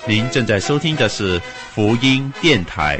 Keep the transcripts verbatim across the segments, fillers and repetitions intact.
您正在收听的是福音电台。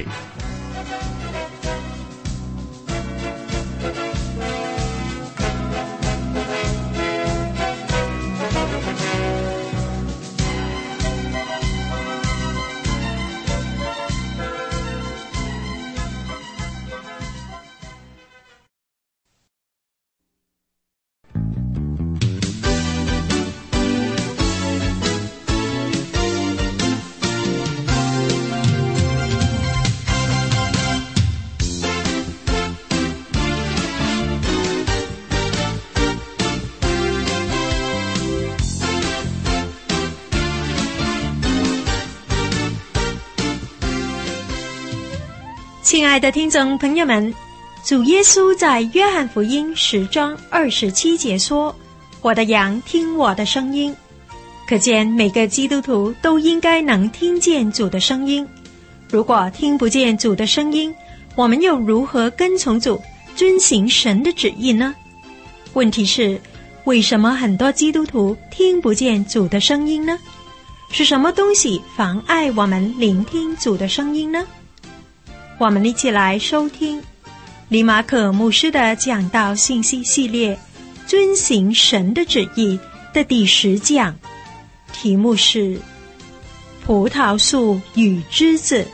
亲爱的听众朋友们，主耶稣在约翰福音十章二十七节说：“我的羊听我的声音。”可见每个基督徒都应该能听见主的声音。如果听不见主的声音，我们又如何跟从主，遵行神的旨意呢？问题是，为什么很多基督徒听不见主的声音呢？是什么东西妨碍我们聆听主的声音呢？我们一起来收听李马可牧师的讲道信息系列遵行神的旨意的第十讲，题目是葡萄树与枝子。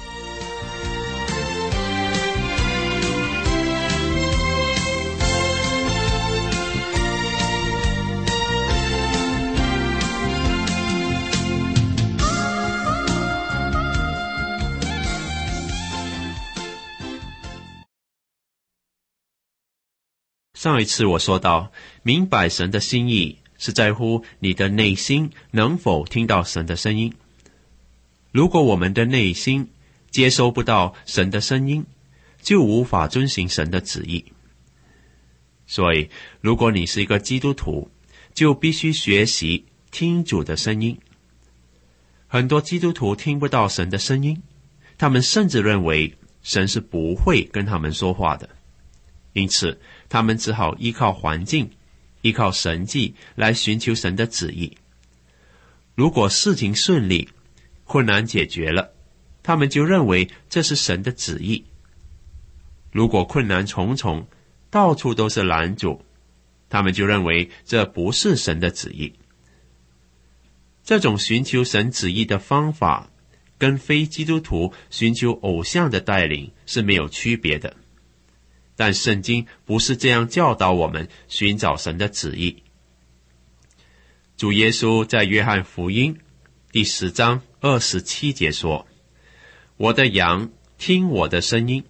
上一次我说到，明白神的心意是在乎你的内心能否听到神的声音。如果我们的内心接收不到神的声音，就无法遵行神的旨意。所以，如果你是一个基督徒，就必须学习听主的声音。很多基督徒听不到神的声音，他们甚至认为神是不会跟他们说话的，因此他们只好依靠环境，依靠神迹来寻求神的旨意。如果事情顺利，困难解决了，他们就认为这是神的旨意。如果困难重重，到处都是拦阻，他们就认为这不是神的旨意。这种寻求神旨意的方法，跟非基督徒寻求偶像的带领是没有区别的。但圣经不是这样教导我们寻找神的旨意。主耶稣在约翰福音第十章二十七节说：“我的羊听我的声音。”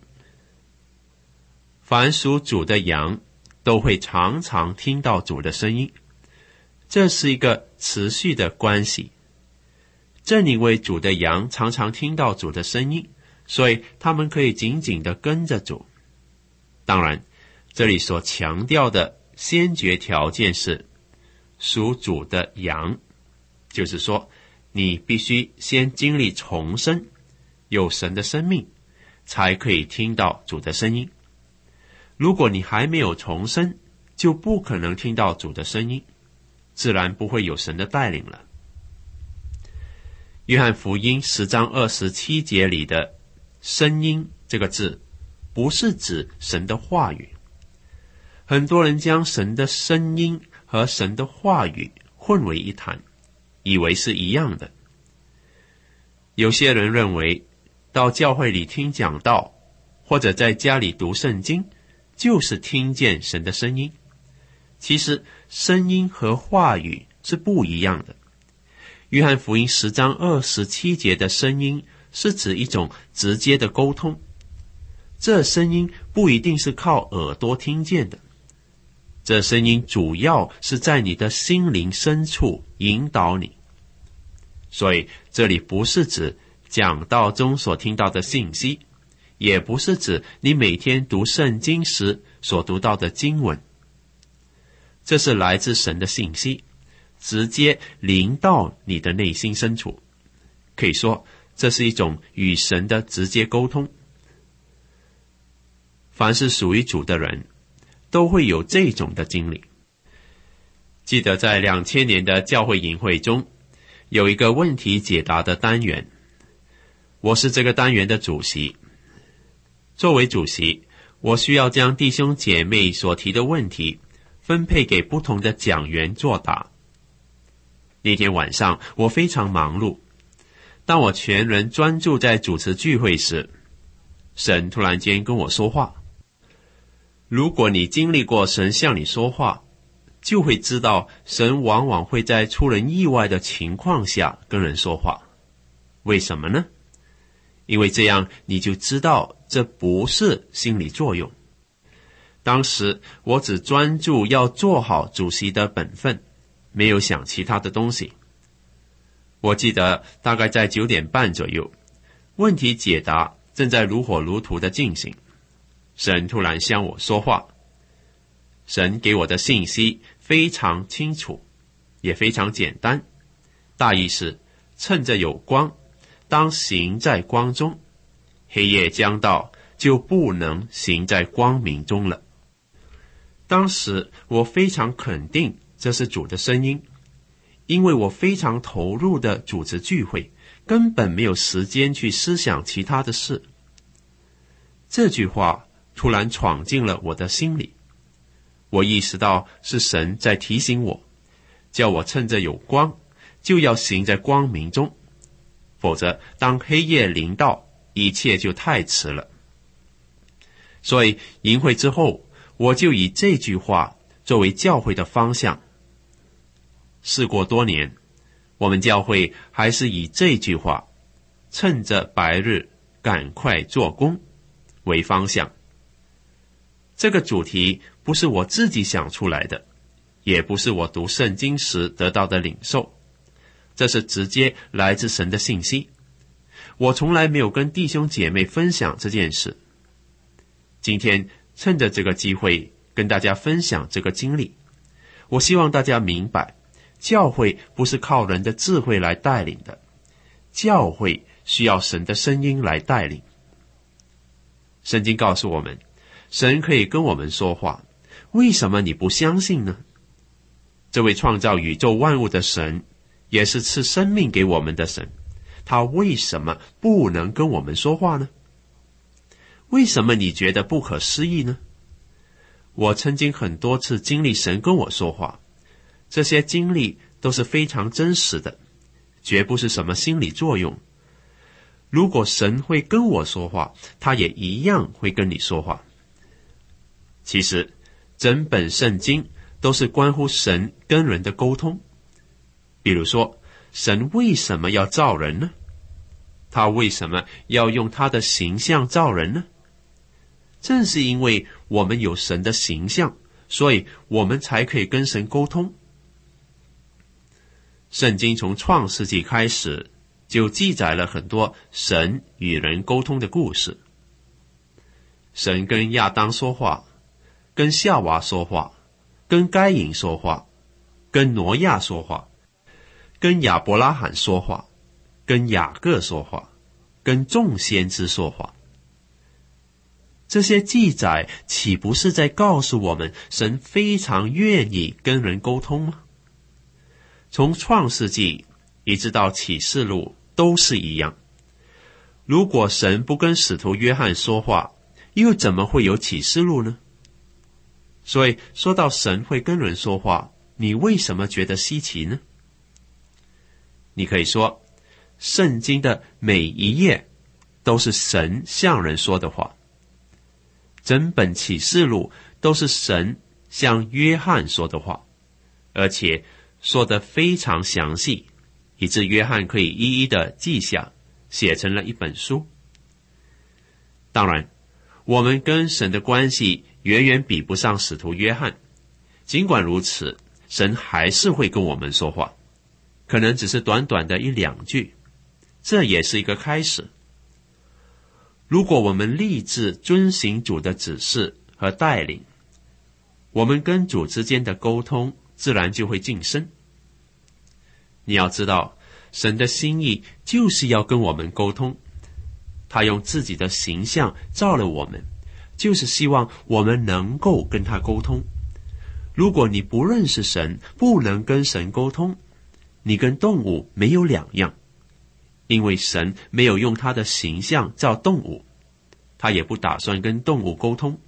凡属主的羊都会常常听到主的声音，这是一个持续的关系。正因为主的羊常常听到主的声音，所以他们可以紧紧地跟着主。当然，这里所强调的先决条件是属主的羊，就是说你必须先经历重生，有神的生命，才可以听到主的声音。如果你还没有重生，就不可能听到主的声音，自然不会有神的带领了。约翰福音十章二十七节里的声音这个字，不是指神的话语。很多人将神的声音和神的话语混为一谈，以为是一样的。有些人认为到教会里听讲道，或者在家里读圣经，就是听见神的声音。其实声音和话语是不一样的。约翰福音十章二十七节的声音是指一种直接的沟通，这声音不一定是靠耳朵听见的，这声音主要是在你的心灵深处引导你。所以这里不是指讲道中所听到的信息，也不是指你每天读圣经时所读到的经文，这是来自神的信息，直接临到你的内心深处。可以说，这是一种与神的直接沟通。凡是属于主的人，都会有这种的经历。记得在两千年的教会营会中， 有一个问题解答的单元，我是这个单元的主席。作为主席，我需要将弟兄姐妹所提的问题分配给不同的讲员作答。那天晚上我非常忙碌，当我全人专注在主持聚会时，神突然间跟我说话。如果你经历过神向你说话，就会知道神往往会在出人意外的情况下跟人说话。为什么呢？因为这样你就知道这不是心理作用。当时我只专注要做好主席的本分，没有想其他的东西。我记得大概在九点半左右，问题解答正在如火如荼的进行，神突然向我说话。神给我的信息非常清楚，也非常简单，大意是趁着有光，当行在光中，黑夜将到，就不能行在光明中了。当时我非常肯定这是主的声音，因为我非常投入的主持聚会，根本没有时间去思想其他的事。这句话突然闯进了我的心里，我意识到是神在提醒我，叫我趁着有光，就要行在光明中，否则当黑夜临到，一切就太迟了。所以营会之后，我就以这句话作为教会的方向。事过多年，我们教会还是以这句话，趁着白日赶快做工为方向。这个主题不是我自己想出来的，也不是我读圣经时得到的领受，这是直接来自神的信息。我从来没有跟弟兄姐妹分享这件事，今天趁着这个机会跟大家分享这个经历。我希望大家明白，教会不是靠人的智慧来带领的，教会需要神的声音来带领。圣经告诉我们，神可以跟我们说话，为什么你不相信呢？这位创造宇宙万物的神，也是赐生命给我们的神，他为什么不能跟我们说话呢？为什么你觉得不可思议呢？我曾经很多次经历神跟我说话，这些经历都是非常真实的，绝不是什么心理作用。如果神会跟我说话，他也一样会跟你说话。其实整本圣经都是关乎神跟人的沟通。比如说，神为什么要造人呢？他为什么要用他的形象造人呢？正是因为我们有神的形象，所以我们才可以跟神沟通。圣经从创世纪开始就记载了很多神与人沟通的故事。神跟亚当说话，跟夏娃说话，跟该隐说话，跟挪亚说话，跟亚伯拉罕说话，跟雅各说话，跟众先知说话。这些记载岂不是在告诉我们，神非常愿意跟人沟通吗？从创世纪一直到启示录都是一样。如果神不跟使徒约翰说话，又怎么会有启示录呢？所以说到神会跟人说话，你为什么觉得稀奇呢？你可以说，圣经的每一页都是神向人说的话，整本启示录都是神向约翰说的话，而且说得非常详细，以致约翰可以一一的记下，写成了一本书。当然，我们跟神的关系远远比不上使徒约翰，尽管如此，神还是会跟我们说话，可能只是短短的一两句，这也是一个开始。如果我们立志遵行主的指示和带领，我们跟主之间的沟通自然就会晋升。你要知道，神的心意就是要跟我们沟通，他用自己的形象造了我们，就是希望我们能够跟他沟通。如果你不认识神，不能跟神沟通， 你跟动物没有两样，因为神没有用他的形象造动物，他也不打算跟动物沟通。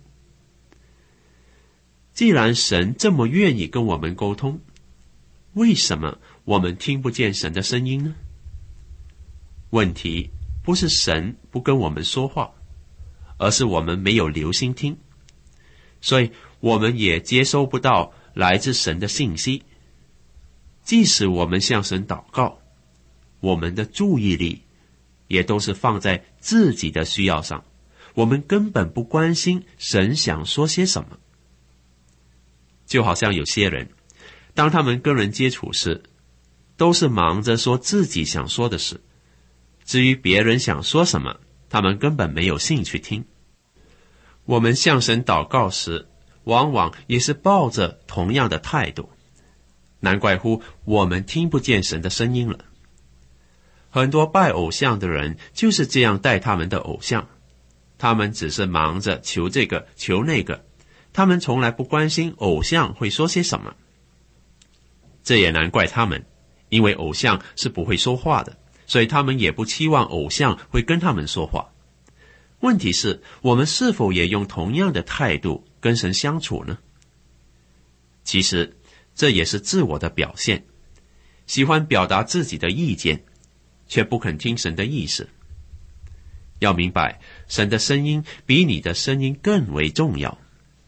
既然神这么愿意跟我们沟通，为什么我们听不见神的声音呢？问题不是神不跟我们说话，而是我们没有留心听，所以我们也接收不到来自神的信息。即使我们向神祷告，我们的注意力也都是放在自己的需要上，我们根本不关心神想说些什么。就好像有些人，当他们跟人接触时，都是忙着说自己想说的事，至于别人想说什么，他们根本没有兴趣听。我们向神祷告时，往往也是抱着同样的态度，难怪乎我们听不见神的声音了。很多拜偶像的人就是这样待他们的偶像，他们只是忙着求这个求那个，他们从来不关心偶像会说些什么。这也难怪他们，因为偶像是不会说话的，所以他们也不期望偶像会跟他们说话。问题是，我们是否也用同样的态度跟神相处呢？其实这也是自我的表现，喜欢表达自己的意见，却不肯听神的意思。要明白，神的声音比你的声音更为重要。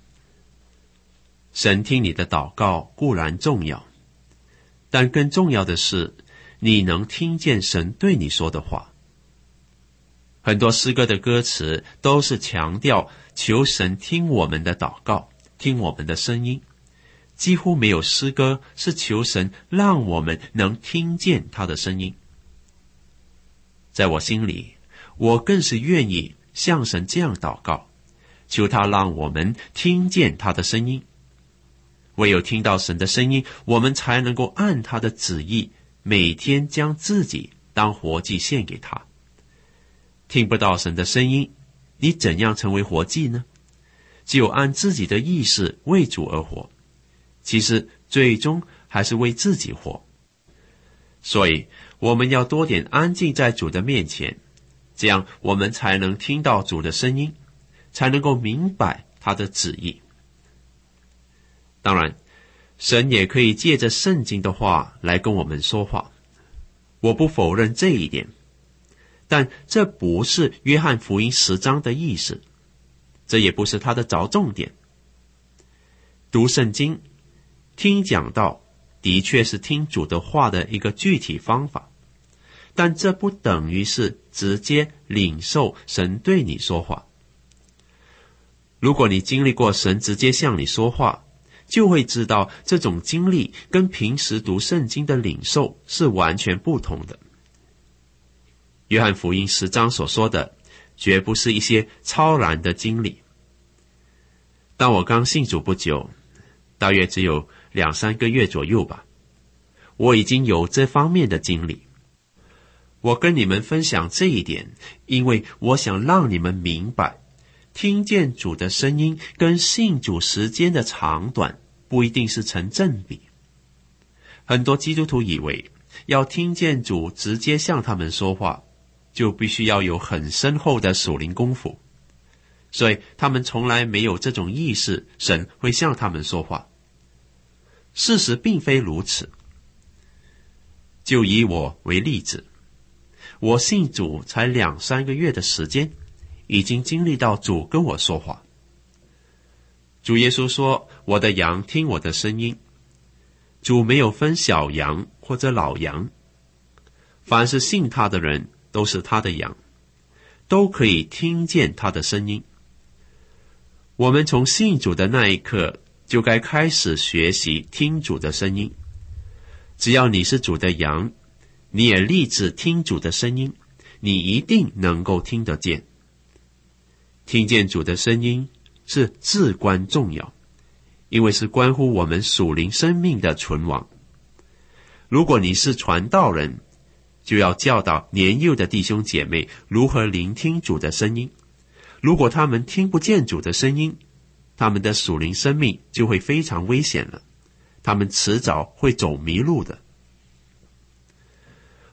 神听你的祷告固然重要，但更重要的是，你能听见神对你说的话。很多诗歌的歌词都是强调求神听我们的祷告，听我们的声音，几乎没有诗歌是求神让我们能听见他的声音。在我心里，我更是愿意向神这样祷告，求他让我们听见他的声音。唯有听到神的声音，我们才能够按他的旨意，每天将自己当活祭献给他。听不到神的声音，你怎样成为活祭呢？只有按自己的意识为主而活，其实最终还是为自己活。所以我们要多点安静在主的面前，这样我们才能听到主的声音，才能够明白他的旨意。当然，神也可以借着圣经的话来跟我们说话，我不否认这一点，但这不是约翰福音十章的意思，这也不是他的着重点。读圣经、听讲道的确是听主的话的一个具体方法，但这不等于是直接领受神对你说话。如果你经历过神直接向你说话，就会知道这种经历跟平时读圣经的领受是完全不同的。约翰福音十章所说的，绝不是一些超然的经历。当我刚信主不久，大约只有两三个月左右吧，我已经有这方面的经历。我跟你们分享这一点，因为我想让你们明白，听见主的声音跟信主时间的长短不一定是成正比。很多基督徒以为要听见主直接向他们说话，就必须要有很深厚的属灵功夫，所以他们从来没有这种意识，神会向他们说话。事实并非如此。就以我为例子，我信主才两三个月的时间，已经经历到主跟我说话。主耶稣说，我的羊听我的声音。主没有分小羊或者老羊，凡是信他的人都是他的羊，都可以听见他的声音。我们从信主的那一刻就该开始学习听主的声音。只要你是主的羊，你也立志听主的声音，你一定能够听得见。听见主的声音是至关重要，因为是关乎我们属灵生命的存亡。如果你是传道人，就要教导年幼的弟兄姐妹如何聆听主的声音。如果他们听不见主的声音，他们的属灵生命就会非常危险了，他们迟早会走迷路的。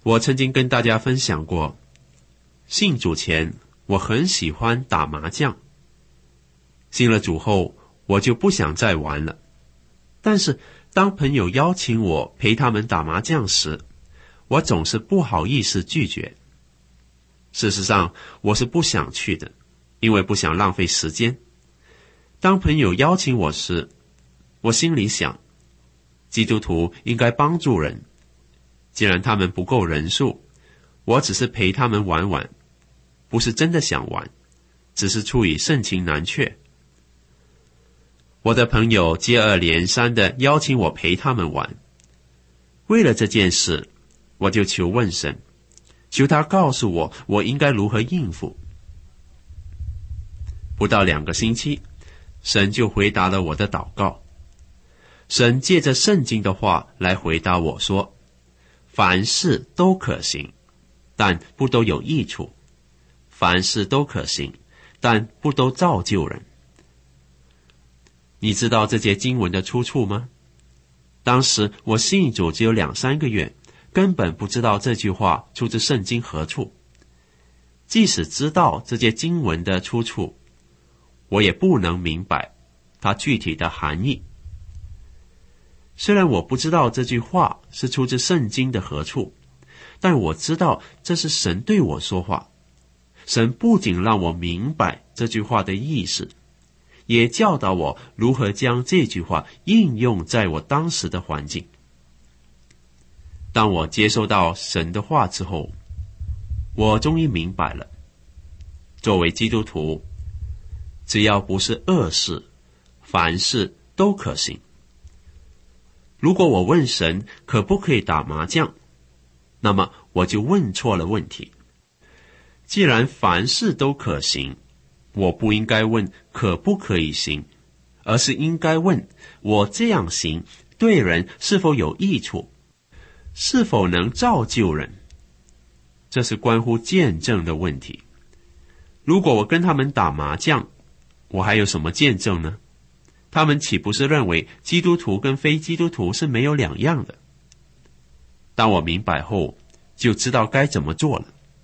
我曾经跟大家分享过，信主前我很喜欢打麻将，信了主后我就不想再玩了。但是当朋友邀请我陪他们打麻将时，我总是不好意思拒绝。事实上我是不想去的，因为不想浪费时间。当朋友邀请我时，我心里想，基督徒应该帮助人，既然他们不够人数，我只是陪他们玩玩，不是真的想玩，只是出于盛情难却。我的朋友接二连三地邀请我陪他们玩，为了这件事，我就求问神，求他告诉我我应该如何应付。不到两个星期，神就回答了我的祷告。神借着圣经的话来回答我说，凡事都可行，但不都有益处；凡事都可行，但不都造就人。你知道这节经文的出处吗？当时我信主只有两三个月，根本不知道这句话出自圣经何处。即使知道这节经文的出处，我也不能明白它具体的含义。虽然我不知道这句话是出自圣经的何处，但我知道这是神对我说话。神不仅让我明白这句话的意思，也教导我如何将这句话应用在我当时的环境。当我接收到神的话之后，我终于明白了，作为基督徒，只要不是恶事，凡事都可行。如果我问神可不可以打麻将，那么我就问错了问题。既然凡事都可行，我不应该问可不可以行，而是应该问我这样行对人是否有益处，是否能造就人。这是关乎见证的问题。如果我跟他们打麻将，我还有什么见证呢？他们岂不是认为基督徒跟非基督徒是没有两样的？当我明白后，就知道该怎么做了。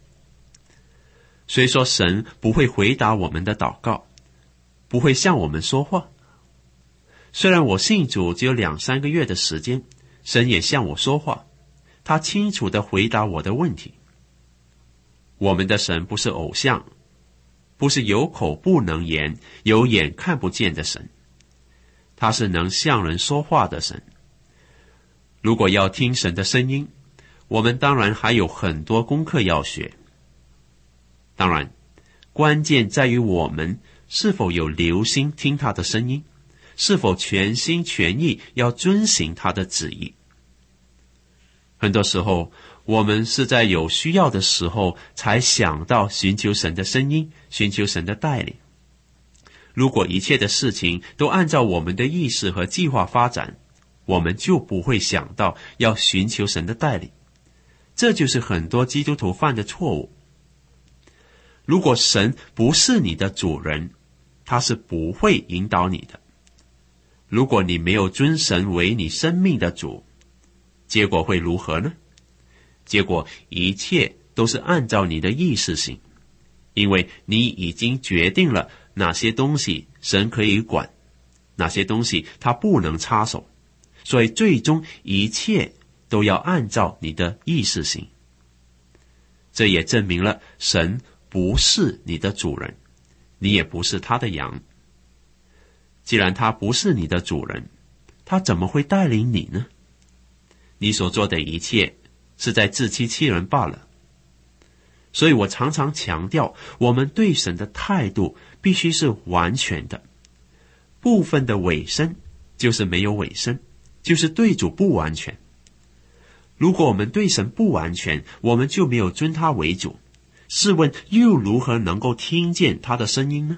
虽说神不会回答我们的祷告，不会向我们说话，虽然我信主只有两三个月的时间，神也向我说话，他清楚地回答我的问题。我们的神不是偶像，不是有口不能言，有眼看不见的神，他是能向人说话的神。如果要听神的声音，我们当然还有很多功课要学。当然，关键在于我们是否有留心听他的声音，是否全心全意要遵行他的旨意。很多时候，我们是在有需要的时候才想到寻求神的声音，寻求神的带领。如果一切的事情都按照我们的意识和计划发展，我们就不会想到要寻求神的带领。这就是很多基督徒犯的错误。如果神不是你的主人，他是不会引导你的。如果你没有尊神为你生命的主，结果会如何呢？结果一切都是按照你的意识行，因为你已经决定了哪些东西神可以管，哪些东西他不能插手，所以最终一切都要按照你的意识行。这也证明了神不是你的主人，你也不是他的羊。既然他不是你的主人，他怎么会带领你呢？你所做的一切是在自欺欺人罢了。所以我常常强调，我们对神的态度必须是完全的。部分的委身就是没有委身，就是对主不完全。如果我们对神不完全，我们就没有尊他为主。试问又如何能够听见他的声音呢？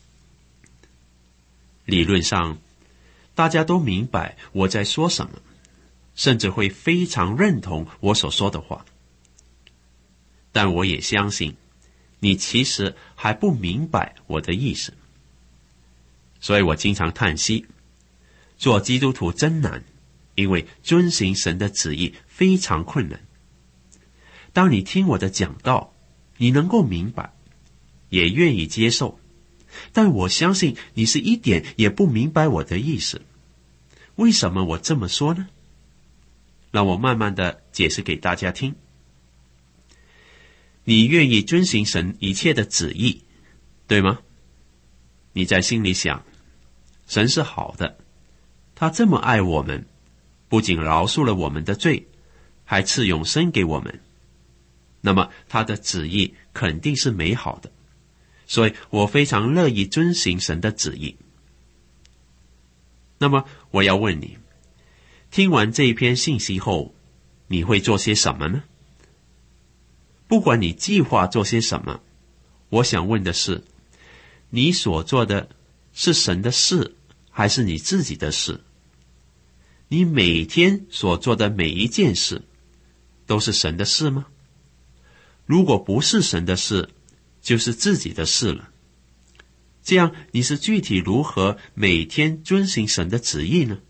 理论上，大家都明白我在说什么，甚至会非常认同我所说的话。但我也相信，你其实还不明白我的意思。所以我经常叹息，做基督徒真难，因为遵行神的旨意非常困难。 当你听我的讲道，你能够明白，也愿意接受，但我相信你是一点也不明白我的意思。为什么我这么说呢？让我慢慢的解释给大家听。你愿意遵行神一切的旨意，对吗？你在心里想，神是好的，他这么爱我们，不仅饶恕了我们的罪，还赐永生给我们，那么他的旨意肯定是美好的，所以我非常乐意遵行神的旨意。那么我要问你，听完这一篇信息后，你会做些什么呢？不管你计划做些什么，我想问的是，你所做的是神的事，还是你自己的事？你每天所做的每一件事，都是神的事吗？如果不是神的事，就是自己的事了。这样你是具体如何每天遵行神的旨意呢？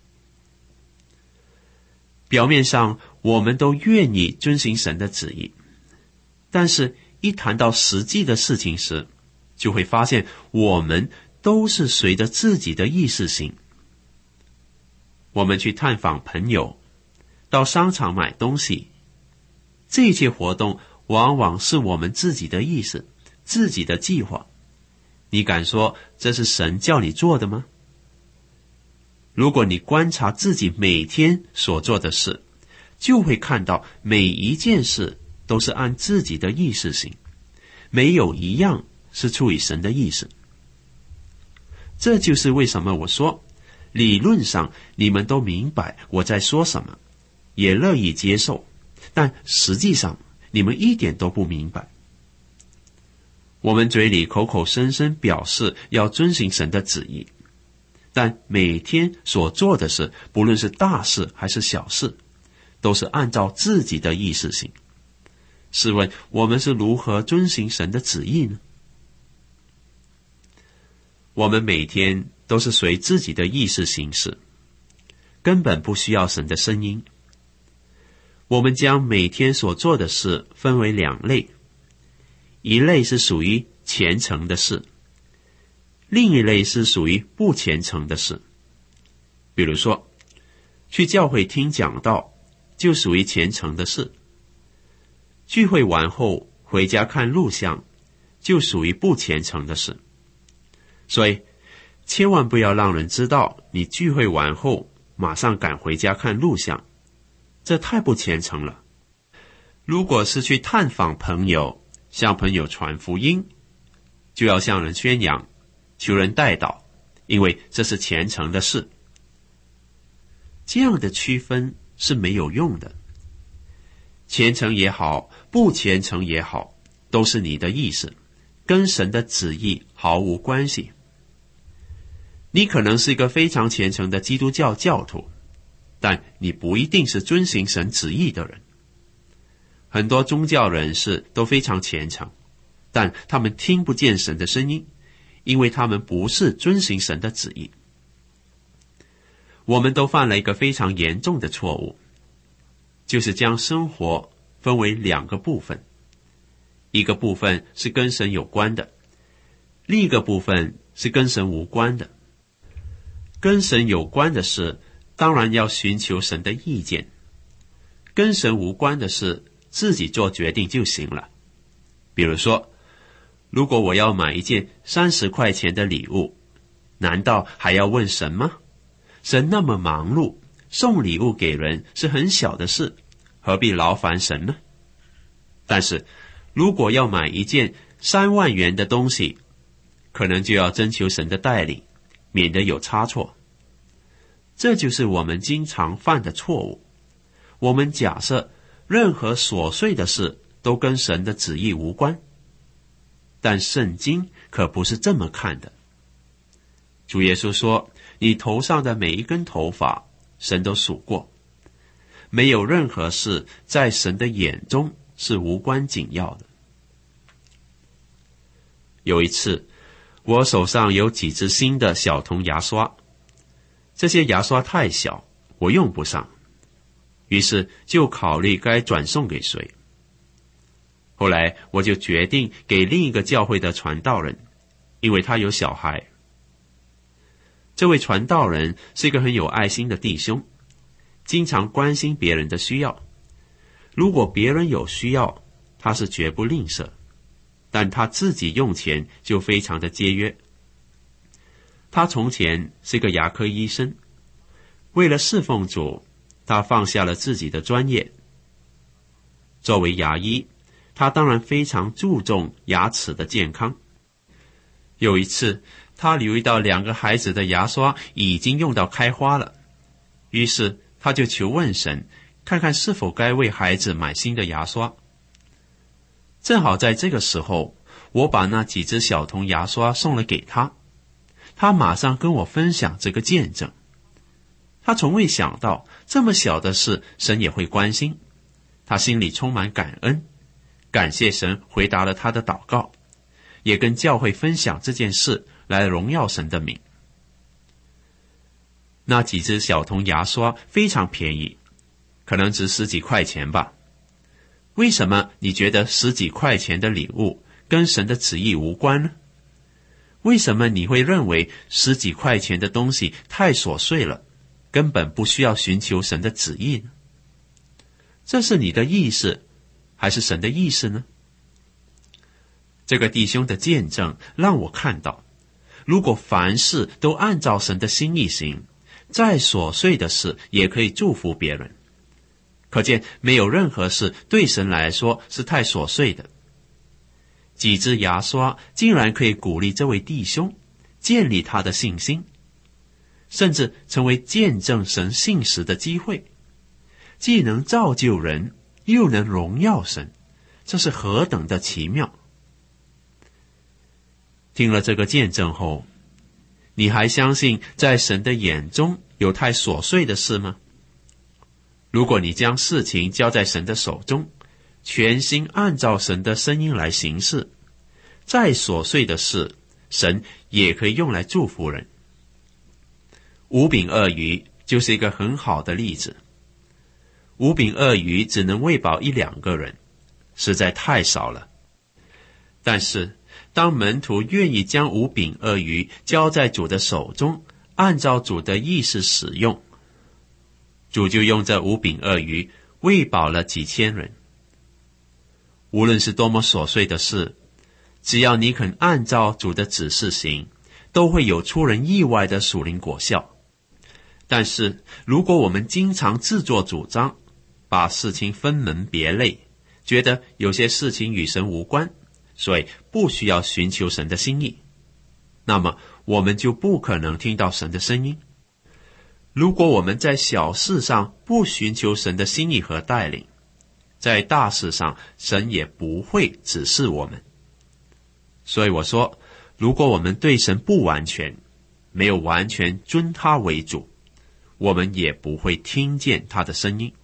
表面上我们都愿意遵行神的旨意，但是一谈到实际的事情时，就会发现我们都是随着自己的意识行。我们去探访朋友，到商场买东西，这些活动往往是我们自己的意识，自己的计划。你敢说这是神叫你做的吗？如果你观察自己每天所做的事，就会看到每一件事都是按自己的意识行，没有一样是出于神的意思。这就是为什么我说，理论上你们都明白我在说什么，也乐意接受，但实际上你们一点都不明白。我们嘴里口口声声表示要遵行神的旨意，但每天所做的事，不论是大事还是小事，都是按照自己的意识行。试问我们是如何遵行神的旨意呢？我们每天都是随自己的意识行事，根本不需要神的声音。我们将每天所做的事分为两类，一类是属于虔诚的事，另一类是属于不虔诚的事。比如说，去教会听讲道就属于虔诚的事，聚会完后回家看录像就属于不虔诚的事。所以千万不要让人知道你聚会完后马上赶回家看录像，这太不虔诚了。如果是去探访朋友，向朋友传福音，就要向人宣扬，求人代祷，因为这是虔诚的事。这样的区分是没有用的。虔诚也好，不虔诚也好，都是你的意思，跟神的旨意毫无关系。你可能是一个非常虔诚的基督教教徒，但你不一定是遵行神旨意的人。很多宗教人士都非常虔诚，但他们听不见神的声音，因为他们不是遵行神的旨意。我们都犯了一个非常严重的错误，就是将生活分为两个部分，一个部分是跟神有关的，另一个部分是跟神无关的。跟神有关的事，当然要寻求神的意见；跟神无关的事，自己做决定就行了。比如说，如果我要买一件三十块钱的礼物，难道还要问神吗？神那么忙碌，送礼物给人是很小的事，何必劳烦神呢？但是如果要买一件三万元的东西，可能就要征求神的带领，免得有差错。这就是我们经常犯的错误。我们假设任何琐碎的事都跟神的旨意无关，但圣经可不是这么看的。主耶稣说，你头上的每一根头发，神都数过。没有任何事在神的眼中是无关紧要的。有一次，我手上有几支新的小童牙刷，这些牙刷太小，我用不上，于是就考虑该转送给谁。 后来我就决定给另一个教会的传道人，因为他有小孩。这位传道人是一个很有爱心的弟兄，经常关心别人的需要。如果别人有需要，他是绝不吝啬，但他自己用钱就非常的节约。他从前是个牙科医生，为了侍奉主，他放下了自己的专业。作为牙医，他当然非常注重牙齿的健康。有一次，他留意到两个孩子的牙刷已经用到开花了，于是他就求问神，看看是否该为孩子买新的牙刷。正好在这个时候，我把那几只小童牙刷送了给他，他马上跟我分享这个见证。他从未想到这么小的事神也会关心，他心里充满感恩，感谢神回答了他的祷告，也跟教会分享这件事来荣耀神的名。那几只小童牙刷非常便宜，可能值十几块钱吧。为什么你觉得十几块钱的礼物跟神的旨意无关呢？为什么你会认为十几块钱的东西太琐碎了，根本不需要寻求神的旨意呢？这是你的意思，还是神的意思呢？这个弟兄的见证让我看到，如果凡事都按照神的心意行，再琐碎的事也可以祝福别人。可见没有任何事对神来说是太琐碎的。几支牙刷竟然可以鼓励这位弟兄，建立他的信心，甚至成为见证神信实的机会，既能造就人，又能荣耀神，这是何等的奇妙！听了这个见证后，你还相信在神的眼中有太琐碎的事吗？如果你将事情交在神的手中，全心按照神的声音来行事，再琐碎的事，神也可以用来祝福人。五饼二鱼就是一个很好的例子。五饼二鱼只能喂饱一两个人，实在太少了。但是当门徒愿意将五饼二鱼交在主的手中，按照主的意思使用，主就用这五饼二鱼喂饱了几千人。无论是多么琐碎的事，只要你肯按照主的指示行，都会有出人意外的属灵果效。但是如果我们经常自作主张，把事情分门别类，觉得有些事情与神无关，所以不需要寻求神的心意，那么我们就不可能听到神的声音。如果我们在小事上不寻求神的心意和带领，在大事上神也不会指示我们。所以我说，如果我们对神不完全，没有完全尊他为主，我们也不会听见他的声音。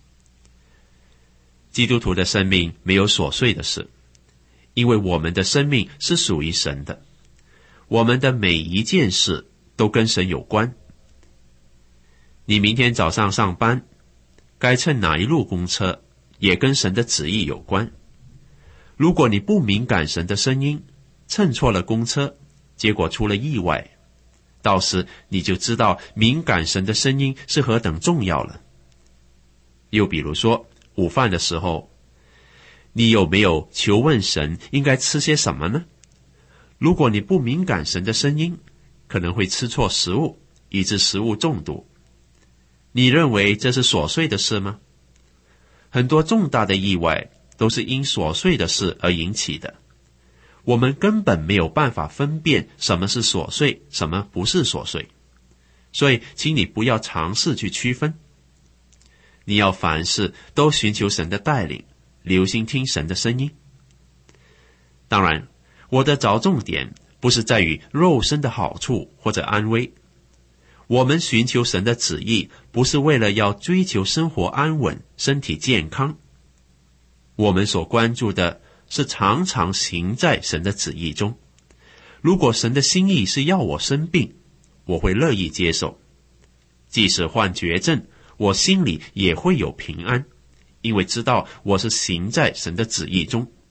基督徒的生命没有琐碎的事，因为我们的生命是属于神的，我们的每一件事都跟神有关。你明天早上上班，该乘哪一路公车，也跟神的旨意有关。如果你不敏感神的声音，乘错了公车，结果出了意外，到时你就知道敏感神的声音是何等重要了。又比如说，午饭的时候，你有没有求问神应该吃些什么呢？如果你不敏感神的声音，可能会吃错食物，以致食物中毒。你认为这是琐碎的事吗？很多重大的意外都是因琐碎的事而引起的。我们根本没有办法分辨什么是琐碎，什么不是琐碎。所以请你不要尝试去区分。你要凡事都寻求神的带领，留心听神的声音。当然，我的着重点不是在于肉身的好处或者安危。我们寻求神的旨意，不是为了要追求生活安稳、身体健康。我们所关注的是常常行在神的旨意中。如果神的心意是要我生病，我会乐意接受。即使患绝症，我心里也会有平安，因为知道我是行在神的旨意中，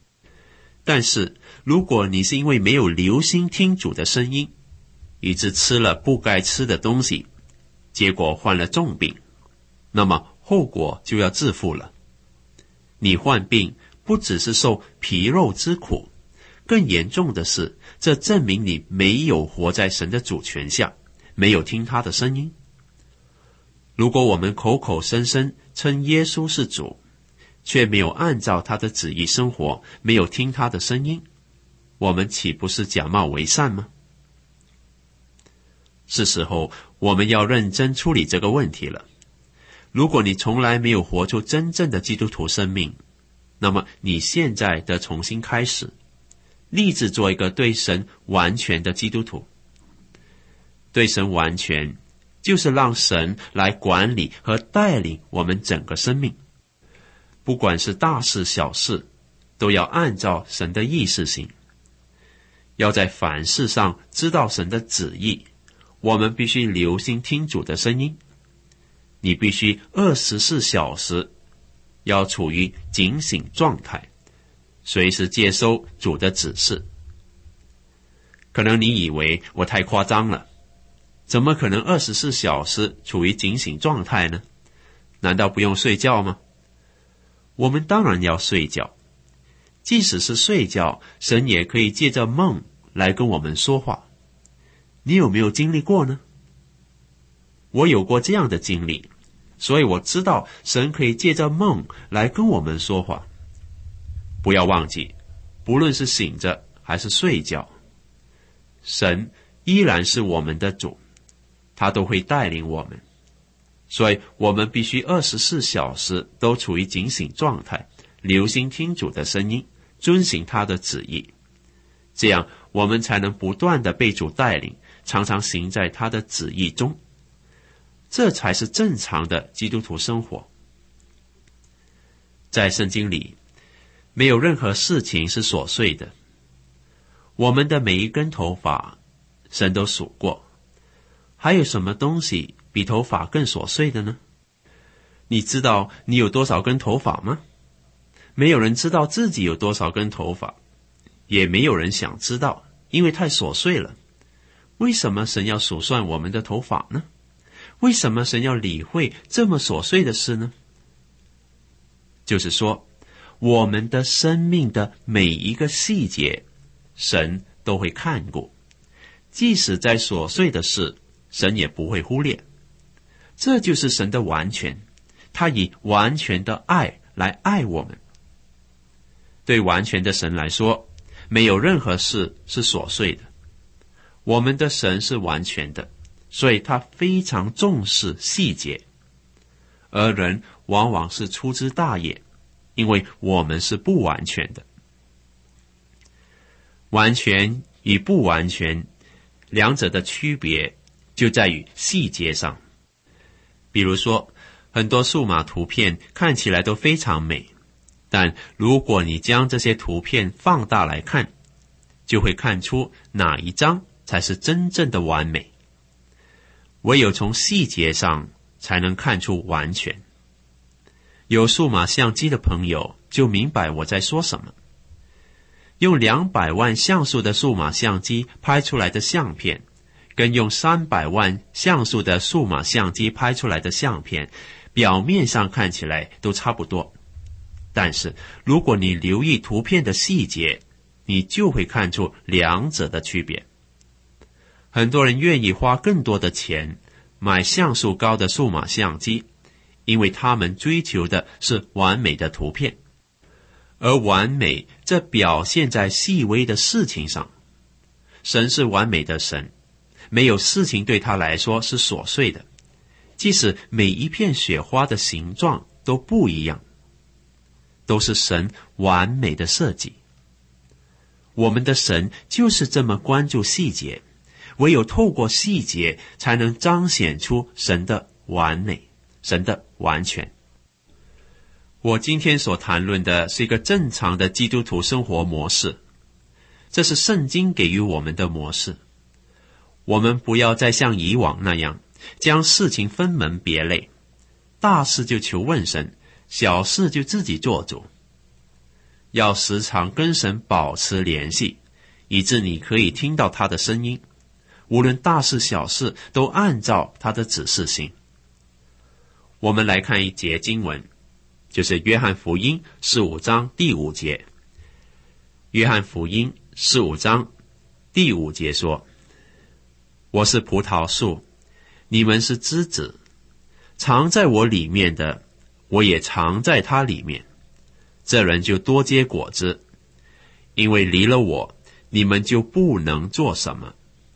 但是如果你是因为没有留心听主的声音，以致吃了不该吃的东西，结果患了重病，那么后果就要自负了。你患病不只是受皮肉之苦，更严重的是，这证明你没有活在神的主权下，没有听他的声音。如果我们口口声声称耶稣是主，却没有按照他的旨意生活，没有听他的声音，我们岂不是假冒为善吗？是时候我们要认真处理这个问题了。如果你从来没有活出真正的基督徒生命，那么你现在得重新开始，立志做一个对神完全的基督徒。对神完全，就是让神来管理和带领我们整个生命。不管是大事小事，都要按照神的意思行。要在凡事上知道神的旨意，我们必须留心听主的声音。你必须二十四小时要处于警醒状态，随时接收主的指示。可能你以为我太夸张了，怎么可能二十四小时处于警醒状态呢？难道不用睡觉吗？我们当然要睡觉，即使是睡觉，神也可以借着梦来跟我们说话。你有没有经历过呢？我有过这样的经历，所以我知道神可以借着梦来跟我们说话。不要忘记，不论是醒着还是睡觉，神依然是我们的主，他都会带领我们。所以我们必须二十四小时都处于警醒状态，留心听主的声音，遵行他的旨意。这样我们才能不断地被主带领，常常行在他的旨意中。这才是正常的基督徒生活。在圣经里，没有任何事情是琐碎的。我们的每一根头发，神都数过。还有什么东西比头发更琐碎的呢？你知道你有多少根头发吗？没有人知道自己有多少根头发，也没有人想知道，因为太琐碎了。为什么神要数算我们的头发呢？为什么神要理会这么琐碎的事呢？就是说，我们的生命的每一个细节，神都会看顾，即使在琐碎的事，神也不会忽略。这就是神的完全，他以完全的爱来爱我们。对完全的神来说，没有任何事是琐碎的。我们的神是完全的，所以他非常重视细节，而人往往是粗枝大叶，因为我们是不完全的。完全与不完全，两者的区别就在于细节上。比如说，很多数码图片看起来都非常美，但如果你将这些图片放大来看，就会看出哪一张才是真正的完美。唯有从细节上才能看出完全。有数码相机的朋友就明白我在说什么。用两百万像素的数码相机拍出来的相片，跟用三百万像素的数码相机拍出来的相片，表面上看起来都差不多。但是如果你留意图片的细节，你就会看出两者的区别。很多人愿意花更多的钱买像素高的数码相机，因为他们追求的是完美的图片。而完美，这表现在细微的事情上。神是完美的神，没有事情对他来说是琐碎的，即使每一片雪花的形状都不一样，都是神完美的设计。我们的神就是这么关注细节，唯有透过细节才能彰显出神的完美，神的完全。我今天所谈论的是一个正常的基督徒生活模式，这是圣经给予我们的模式。我们不要再像以往那样将事情分门别类，大事就求问神，小事就自己做主。 要时常跟神保持联系，以致你可以听到他的声音，无论大事小事都按照他的指示行。我们来看一节经文，就是约翰福音十五章第五节。约翰福音十五章第五节说，我是葡萄树，你们是枝子，藏在我里面的，我也藏在他里面，这人就多结果子，因为离了我，你们就不能做什么。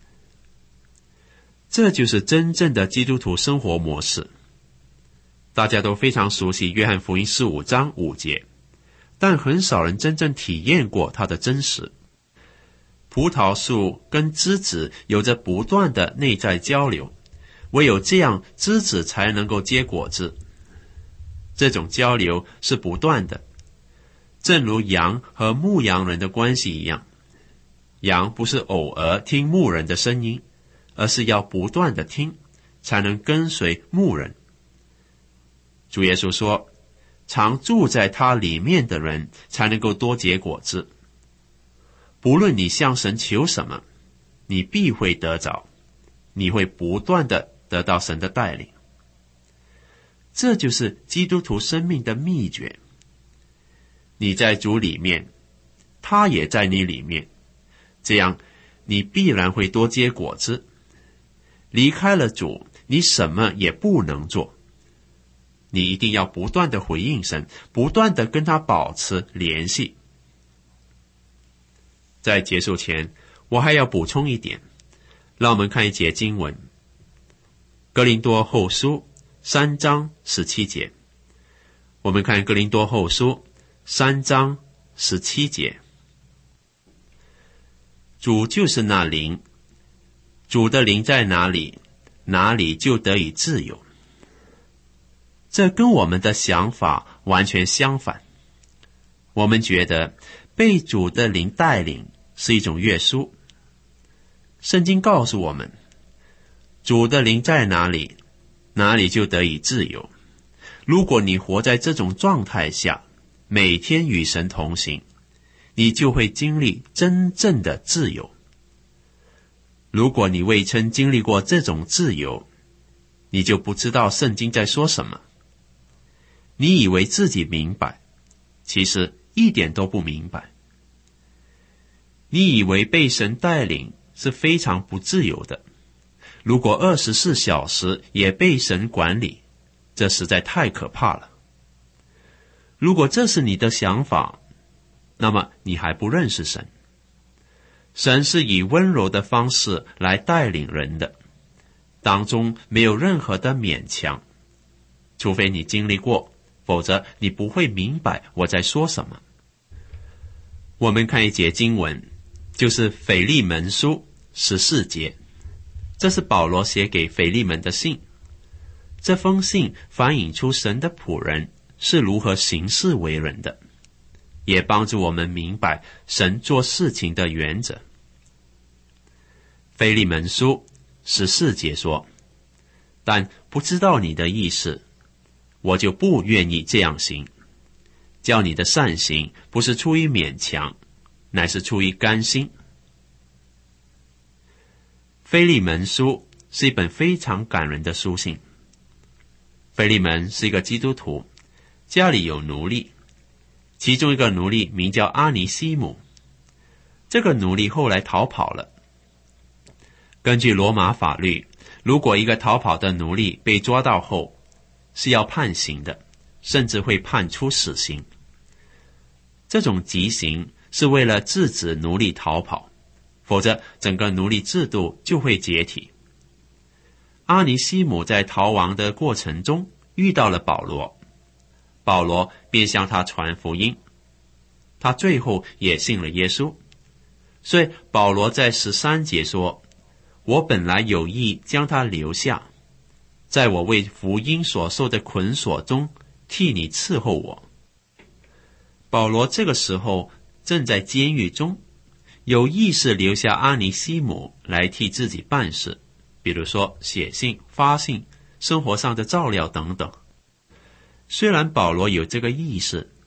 这就是真正的基督徒生活模式。大家都非常熟悉约翰福音十五章五节，但很少人真正体验过它的真实。葡萄树跟枝子有着不断的内在交流，唯有这样，枝子才能够结果子。这种交流是不断的，正如羊和牧羊人的关系一样。羊不是偶尔听牧人的声音，而是要不断的听，才能跟随牧人。主耶稣说，常住在他里面的人才能够多结果子。不论你向神求什么，你必会得着，你会不断的得到神的带领。这就是基督徒生命的秘诀。你在主里面，他也在你里面，这样你必然会多结果子。离开了主，你什么也不能做。你一定要不断的回应神，不断的跟他保持联系。在结束前，我还要补充一点，让我们看一节经文，哥林多后书三章十七节。我们看哥林多后书三章十七节，主就是那灵，主的灵在哪里，哪里就得以自由。这跟我们的想法完全相反。我们觉得被主的灵带领是一种约束。圣经告诉我们，主的灵在哪里，哪里就得以自由。如果你活在这种状态下，每天与神同行，你就会经历真正的自由。如果你未曾经历过这种自由，你就不知道圣经在说什么。你以为自己明白，其实一点都不明白。你以为被神带领是非常不自由的，如果二十四小时也被神管理，这实在太可怕了。如果这是你的想法，那么你还不认识神。神是以温柔的方式来带领人的，当中没有任何的勉强，除非你经历过，否则你不会明白我在说什么。我们看一节经文，就是腓利门书十四节，这是保罗写给腓利门的信。这封信反映出神的仆人是如何行事为人的，也帮助我们明白神做事情的原则。腓利门书十四节说，但不知道你的意思，我就不愿意这样行。叫你的善行不是出于勉强，乃是出于甘心。腓利门书是一本非常感人的书信。腓利门是一个基督徒，家里有奴隶，其中一个奴隶名叫阿尼西姆。这个奴隶后来逃跑了。根据罗马法律，如果一个逃跑的奴隶被抓到后，是要判刑的，甚至会判出死刑。这种极刑是为了制止奴隶逃跑，否则整个奴隶制度就会解体。阿尼西姆在逃亡的过程中遇到了保罗，保罗便向他传福音，他最后也信了耶稣。所以保罗在十三节说，我本来有意将他留下，在我为福音所受的捆锁中替你伺候我。保罗这个时候正在监狱中，有意识留下阿尼西姆来替自己办事，比如说写信、发信、生活上的照料等等。虽然保罗有这个意识，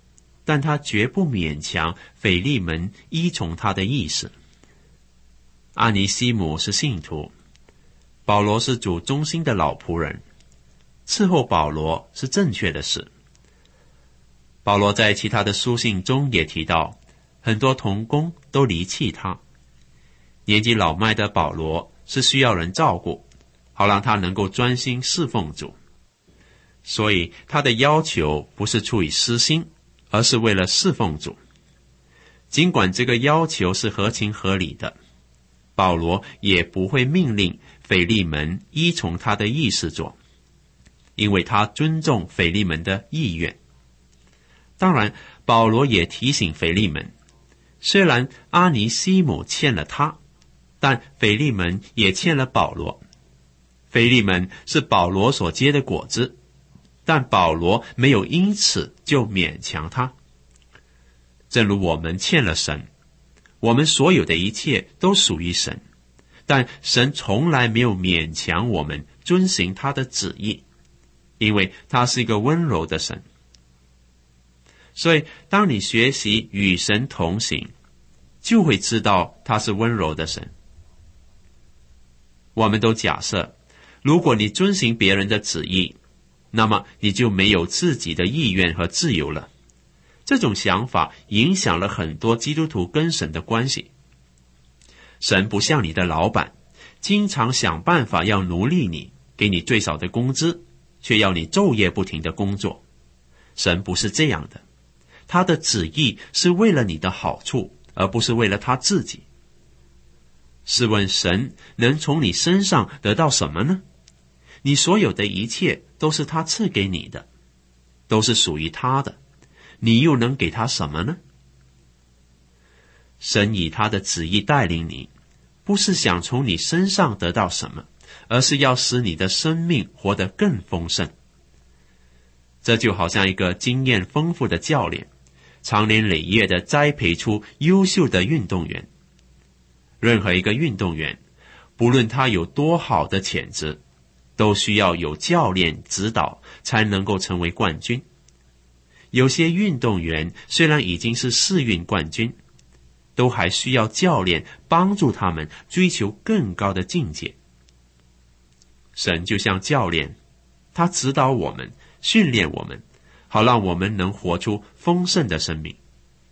但他绝不勉强腓利门依从他的意思。阿尼西姆是信徒，保罗是主忠心的老仆人，伺候保罗是正确的事。保罗在其他的书信中也提到，很多同工都离弃他。年纪老迈的保罗是需要人照顾，好让他能够专心侍奉主。所以他的要求不是出于私心，而是为了侍奉主。尽管这个要求是合情合理的，保罗也不会命令腓利门依从他的意思做，因为他尊重腓利门的意愿。当然，保罗也提醒腓利门，虽然阿尼西姆欠了他，但腓利门也欠了保罗。腓利门是保罗所结的果子，但保罗没有因此就勉强他。正如我们欠了神，我们所有的一切都属于神，但神从来没有勉强我们遵行他的旨意，因为他是一个温柔的神。所以当你学习与神同行，就会知道他是温柔的神。我们都假设，如果你遵行别人的旨意，那么你就没有自己的意愿和自由了。这种想法影响了很多基督徒跟神的关系。神不像你的老板，经常想办法要奴隶你，给你最少的工资，却要你昼夜不停的工作。神不是这样的，他的旨意是为了你的好处，而不是为了他自己。试问神能从你身上得到什么呢？你所有的一切都是他赐给你的，都是属于他的，你又能给他什么呢？神以他的旨意带领你，不是想从你身上得到什么，而是要使你的生命活得更丰盛。这就好像一个经验丰富的教练，长年累月地栽培出优秀的运动员。任何一个运动员，不论他有多好的潜质，都需要有教练指导才能够成为冠军。有些运动员虽然已经是世运冠军，都还需要教练帮助他们追求更高的境界。神就像教练，他指导我们，训练我们，好让我们能活出丰盛的生命。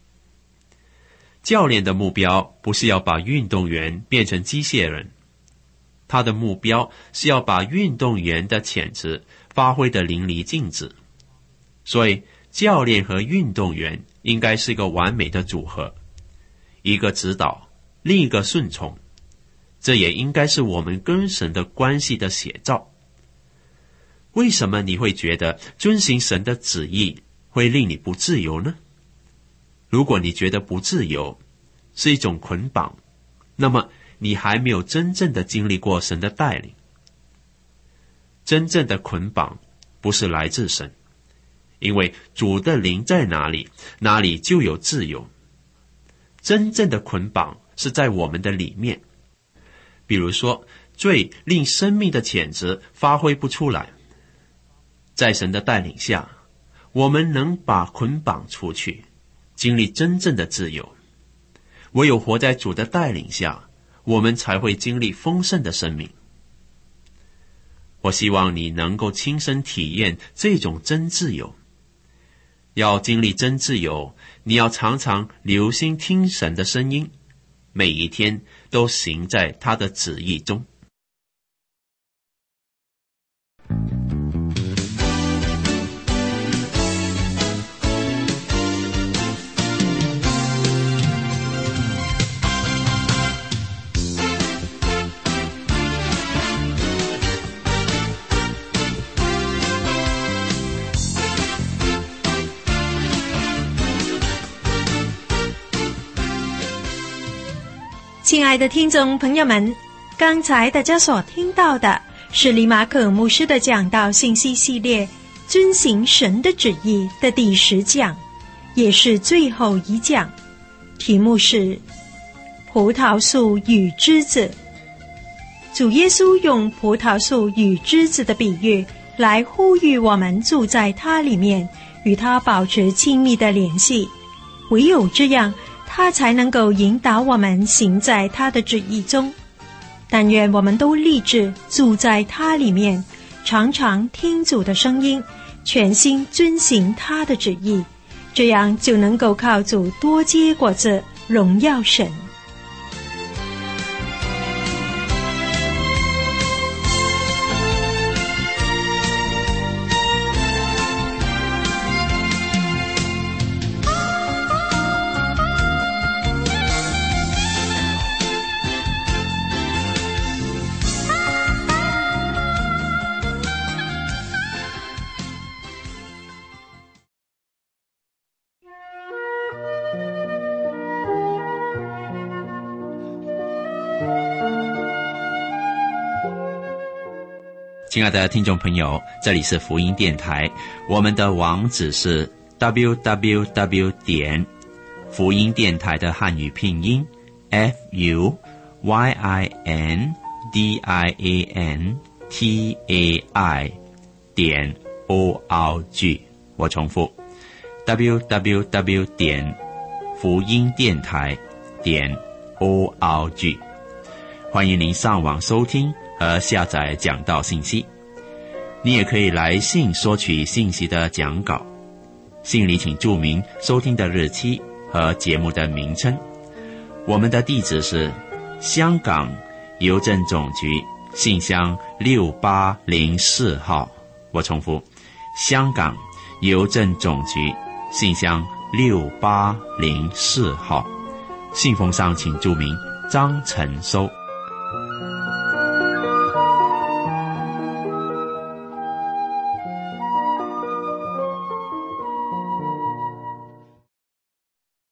教练的目标不是要把运动员变成机械人，他的目标是要把运动员的潜质发挥得淋漓尽致。所以教练和运动员应该是一个完美的组合，一个指导，另一个顺从。这也应该是我们跟神的关系的写照。为什么你会觉得遵行神的旨意会令你不自由呢？如果你觉得不自由是一种捆绑，那么你还没有真正的经历过神的带领。真正的捆绑不是来自神，因为主的灵在哪里，哪里就有自由。真正的捆绑是在我们的里面。比如说，罪令生命的潜质发挥不出来，在神的带领下，我们能把捆绑除去，经历真正的自由。唯有活在主的带领下，我们才会经历丰盛的生命。我希望你能够亲身体验这种真自由。要经历真自由，你要常常留心听神的声音，每一天都行在他的旨意中。 亲爱的听众朋友们，刚才大家所听到的是李马可牧师的讲道信息系列遵行神的旨意的第十讲，也是最后一讲，题目是葡萄树与枝子。主耶稣用葡萄树与枝子的比喻来呼吁我们住在他里面， 与他保持亲密的联系，唯有这样，他才能够引导我们行在他的旨意中。但愿我们都立志住在他里面，常常听主的声音，全心遵行他的旨意，这样就能够靠主多结果子，荣耀神。 亲爱的听众朋友，这里是福音电台，我们的网址是 double u double u double u 点福音电台的汉语拼音 f u y i n d i a n t a i 点 o r g。我重复 double u double u double u 点福音电台点 o r g。欢迎您上网收听和下载讲道信息。你也可以来信索取信息的讲稿，信里请注明收听的日期和节目的名称。我们的地址是香港邮政总局信箱六八零四号。我重复，香港邮政总局信箱六八零四号。信封上请注明张成收。